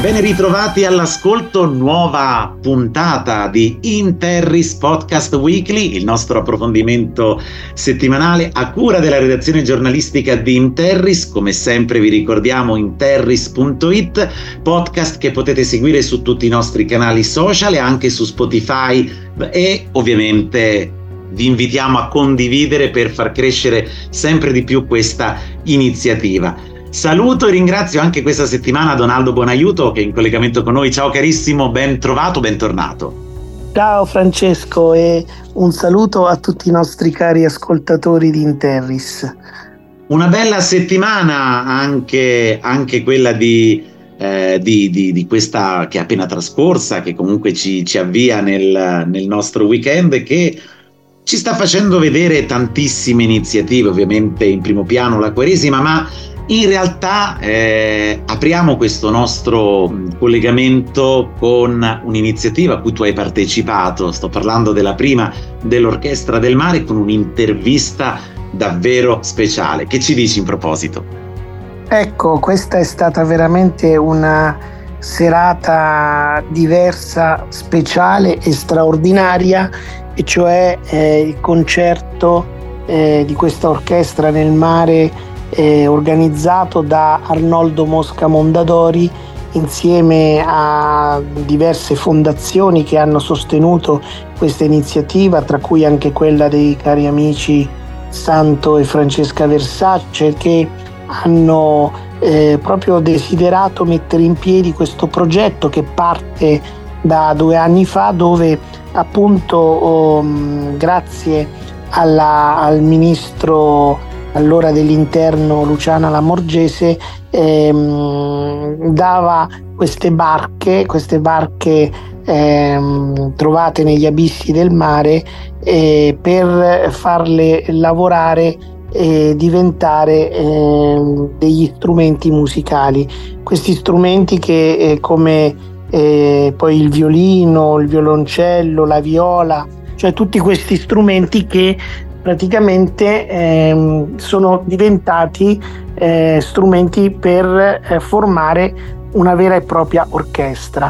Ben ritrovati all'ascolto, nuova puntata di Interris Podcast Weekly, il nostro approfondimento settimanale a cura della redazione giornalistica di Interris. Come sempre vi ricordiamo interris.it, podcast che potete seguire su tutti i nostri canali social e anche su Spotify, e ovviamente vi invitiamo a condividere per far crescere sempre di più questa iniziativa. Saluto e ringrazio anche questa settimana Donaldo Buonaiuto che è in collegamento con noi. Ciao carissimo, ben trovato, bentornato. Ciao Francesco e un saluto a tutti i nostri cari ascoltatori di Interris. Una bella settimana anche quella di questa che è appena trascorsa, che comunque ci avvia nel nostro weekend, che ci sta facendo vedere tantissime iniziative, ovviamente in primo piano la Quaresima, ma in realtà apriamo questo nostro collegamento con un'iniziativa a cui tu hai partecipato. Sto parlando della prima dell'Orchestra del Mare, con un'intervista davvero speciale. Che ci dici in proposito? Ecco, questa è stata veramente una serata diversa, speciale e straordinaria, e cioè il concerto di questa Orchestra nel Mare organizzato da Arnoldo Mosca Mondadori insieme a diverse fondazioni che hanno sostenuto questa iniziativa, tra cui anche quella dei cari amici Santo e Francesca Versace, che hanno proprio desiderato mettere in piedi questo progetto che parte da 2 anni fa, dove appunto grazie al ministro allora dell'Interno Luciana Lamorgese dava queste barche trovate negli abissi del mare per farle lavorare e diventare degli strumenti musicali. Questi strumenti che come poi il violino, il violoncello, la viola, cioè tutti questi strumenti che praticamente sono diventati strumenti per formare una vera e propria orchestra.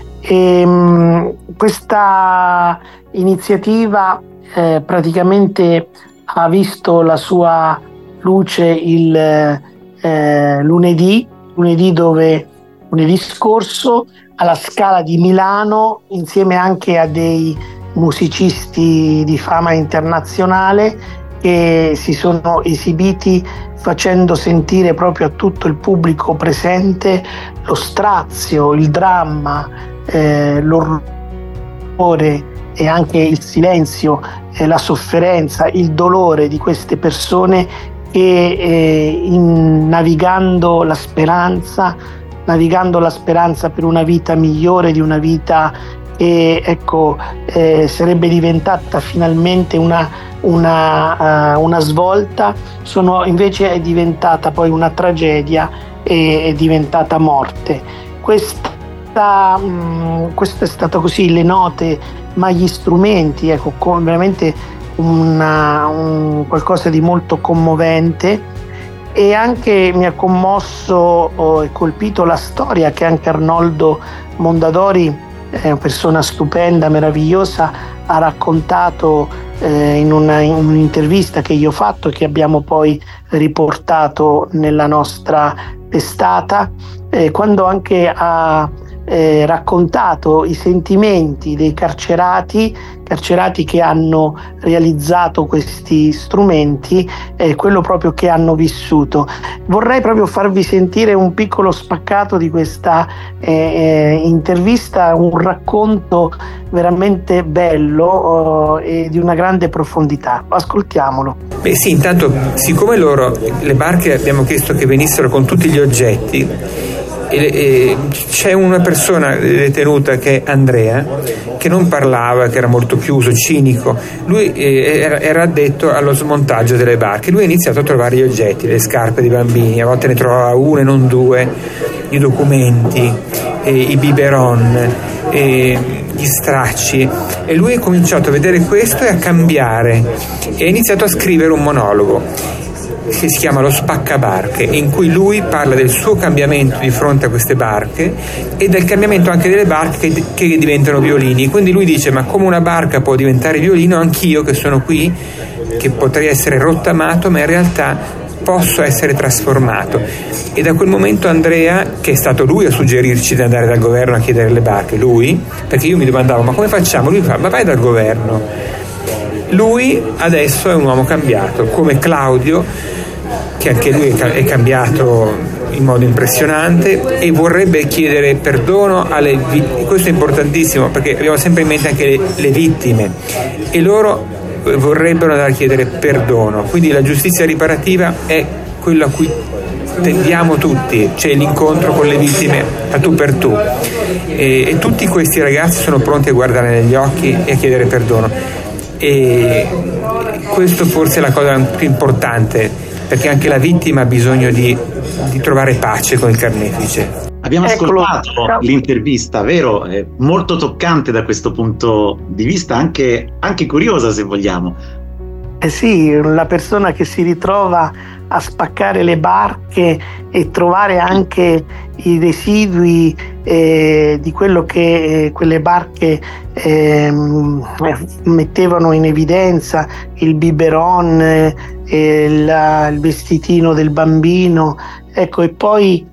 Questa iniziativa praticamente ha visto la sua luce il lunedì scorso alla Scala di Milano, insieme anche a dei musicisti di fama internazionale che si sono esibiti facendo sentire proprio a tutto il pubblico presente lo strazio, il dramma, l'orrore e anche il silenzio, la sofferenza, il dolore di queste persone che navigando la speranza per una vita migliore, di una vita che sarebbe diventata finalmente una svolta, invece è diventata poi una tragedia e è diventata morte. Questo è stato così, le note, ma gli strumenti, veramente qualcosa di molto commovente. E anche mi ha commosso e colpito la storia che anche Arnoldo Mondadori, è una persona stupenda, meravigliosa, ha raccontato in un'intervista che io ho fatto e che abbiamo poi riportato nella nostra testata, quando anche ha raccontato i sentimenti dei carcerati che hanno realizzato questi strumenti, quello proprio che hanno vissuto. Vorrei proprio farvi sentire un piccolo spaccato di questa intervista, un racconto veramente bello e di una grande profondità. Ascoltiamolo. Beh sì, intanto siccome le barche abbiamo chiesto che venissero con tutti gli oggetti, c'è una persona detenuta che è Andrea, che non parlava, che era molto chiuso, cinico. Lui era addetto allo smontaggio delle barche. Lui ha iniziato a trovare gli oggetti, le scarpe dei bambini, a volte ne trovava 1 e non 2, i documenti, i biberon, gli stracci, e lui ha cominciato a vedere questo e a cambiare, e ha iniziato a scrivere un monologo. che si chiama Lo spaccabarche, in cui lui parla del suo cambiamento di fronte a queste barche e del cambiamento anche delle barche che diventano violini. Quindi lui dice: ma come una barca può diventare violino, anch'io che sono qui, che potrei essere rottamato, ma in realtà posso essere trasformato. E da quel momento Andrea, che è stato lui a suggerirci di andare dal governo a chiedere le barche, lui, perché io mi domandavo: ma come facciamo? Lui fa: ma vai dal governo. Lui adesso è un uomo cambiato, come Claudio, che anche lui è cambiato in modo impressionante, e vorrebbe chiedere perdono alle vittime. Questo è importantissimo, perché abbiamo sempre in mente anche le vittime, e loro vorrebbero andare a chiedere perdono. Quindi la giustizia riparativa è quello a cui tendiamo tutti, cioè l'incontro con le vittime a tu per tu, e tutti questi ragazzi sono pronti a guardare negli occhi e a chiedere perdono. E questo forse è la cosa più importante, perché anche la vittima ha bisogno di trovare pace con il carnefice. Abbiamo ascoltato l'intervista, vero? Molto toccante da questo punto di vista, anche curiosa, se vogliamo. Sì, la persona che si ritrova a spaccare le barche e trovare anche i residui di quello che quelle barche mettevano in evidenza, il biberon, il vestitino del bambino, ecco, e poi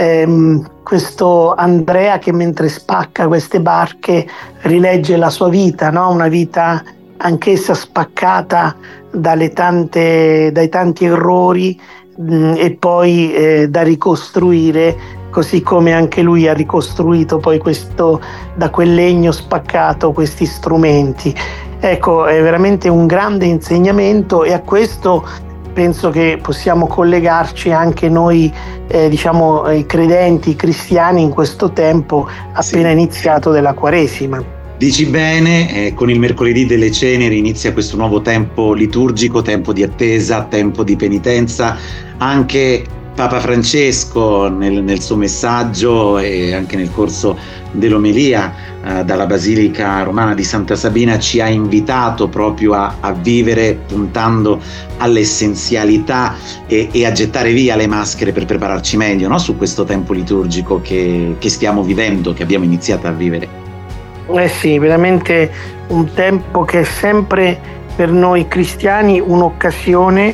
questo Andrea che mentre spacca queste barche rilegge la sua vita, no? Una vita anch'essa spaccata dai tanti errori, e poi da ricostruire, così come anche lui ha ricostruito poi da quel legno spaccato questi strumenti. Ecco, è veramente un grande insegnamento, e a questo penso che possiamo collegarci anche noi, i credenti, i cristiani, in questo tempo appena iniziato della Quaresima. Dici bene, con il mercoledì delle ceneri inizia questo nuovo tempo liturgico, tempo di attesa, tempo di penitenza. Anche Papa Francesco nel suo messaggio e anche nel corso dell'omelia dalla Basilica Romana di Santa Sabina ci ha invitato proprio a vivere puntando all'essenzialità e a gettare via le maschere per prepararci meglio, no? Su questo tempo liturgico che stiamo vivendo, che abbiamo iniziato a vivere. Sì, veramente un tempo che è sempre per noi cristiani l'occasione,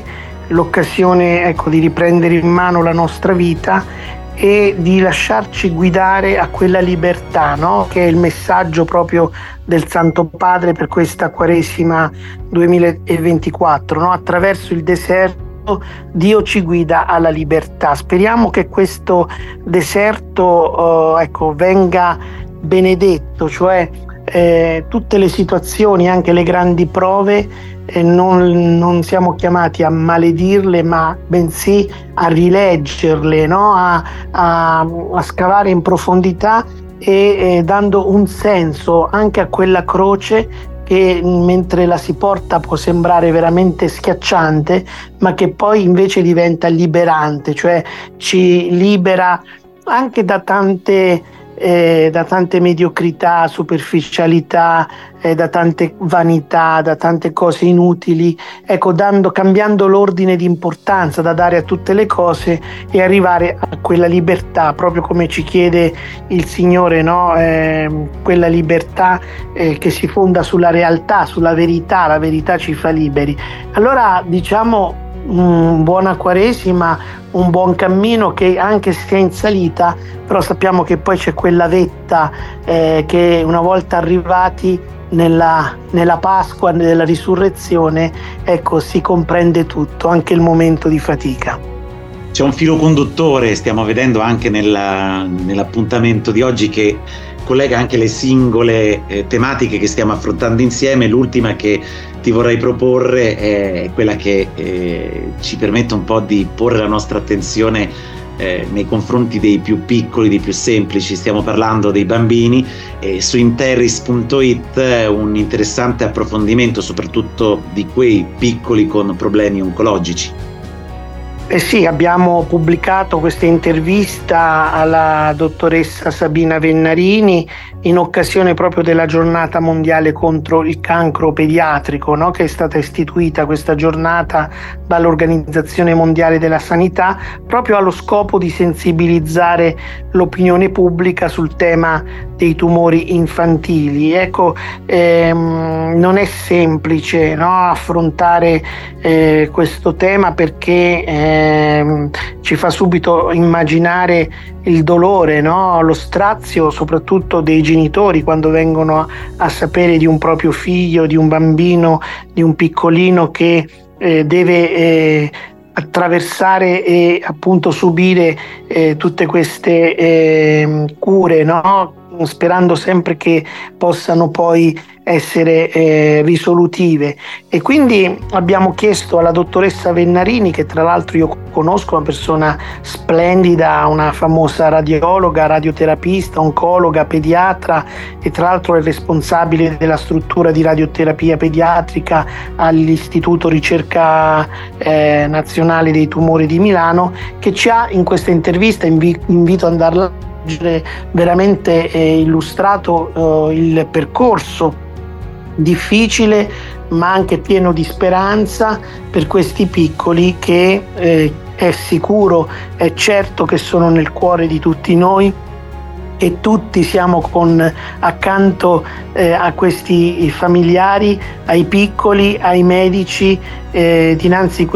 ecco, di riprendere in mano la nostra vita e di lasciarci guidare a quella libertà, no? Che è il messaggio proprio del Santo Padre per questa Quaresima 2024, no? Attraverso il deserto Dio ci guida alla libertà. Speriamo che questo deserto venga benedetto, cioè tutte le situazioni, anche le grandi prove, non siamo chiamati a maledirle, ma bensì a rileggerle, no? a scavare in profondità e dando un senso anche a quella croce che mentre la si porta può sembrare veramente schiacciante, ma che poi invece diventa liberante, cioè ci libera anche da tante mediocrità, superficialità, da tante vanità, da tante cose inutili, ecco, cambiando l'ordine di importanza da dare a tutte le cose e arrivare a quella libertà, proprio come ci chiede il Signore, no? Quella libertà che si fonda sulla realtà, sulla verità, la verità ci fa liberi. Allora diciamo buona Quaresima, un buon cammino, che anche se è in salita, però sappiamo che poi c'è quella vetta che una volta arrivati nella Pasqua, nella risurrezione, ecco, si comprende tutto, anche il momento di fatica. C'è un filo conduttore, stiamo vedendo anche nell'appuntamento di oggi, che collega anche le singole tematiche che stiamo affrontando insieme. L'ultima che ti vorrei proporre è quella che ci permette un po' di porre la nostra attenzione nei confronti dei più piccoli, dei più semplici. Stiamo parlando dei bambini, su interris.it un interessante approfondimento soprattutto di quei piccoli con problemi oncologici. Sì, abbiamo pubblicato questa intervista alla dottoressa Sabina Vennarini in occasione proprio della giornata mondiale contro il cancro pediatrico, no? Che è stata istituita questa giornata dall'Organizzazione Mondiale della Sanità proprio allo scopo di sensibilizzare l'opinione pubblica sul tema dei tumori infantili. Ecco, non è semplice, no, affrontare questo tema perché ci fa subito immaginare il dolore, no? Lo strazio soprattutto dei genitori quando vengono a sapere di un proprio figlio, di un bambino, di un piccolino che deve attraversare e appunto subire tutte queste cure, no? Sperando sempre che possano poi essere risolutive. E quindi abbiamo chiesto alla dottoressa Vennarini, che tra l'altro io conosco, una persona splendida, una famosa radiologa, radioterapista, oncologa, pediatra, e tra l'altro è responsabile della struttura di radioterapia pediatrica all'Istituto Ricerca Nazionale dei Tumori di Milano, che ci ha in questa intervista, invito ad andarla a leggere, veramente illustrato il percorso difficile ma anche pieno di speranza per questi piccoli che è sicuro, è certo che sono nel cuore di tutti noi, e tutti siamo accanto a questi familiari, ai piccoli, ai medici, dinanzi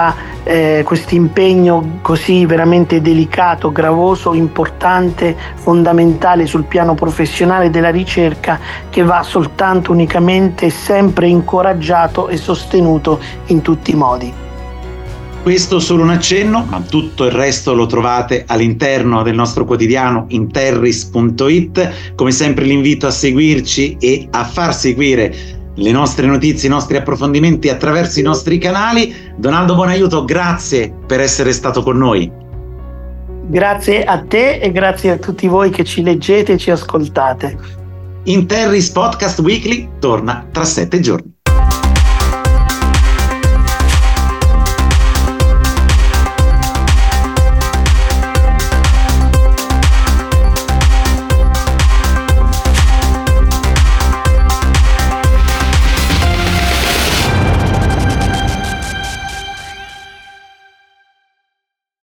questo impegno così veramente delicato, gravoso, importante, fondamentale sul piano professionale della ricerca, che va soltanto, unicamente e sempre incoraggiato e sostenuto in tutti i modi. Questo solo un accenno, ma tutto il resto lo trovate all'interno del nostro quotidiano interris.it. Come sempre l'invito a seguirci e a far seguire le nostre notizie, i nostri approfondimenti attraverso i nostri canali. Donaldo Buonaiuto, grazie per essere stato con noi. Grazie a te e grazie a tutti voi che ci leggete e ci ascoltate. Interris Podcast Weekly torna tra 7 giorni.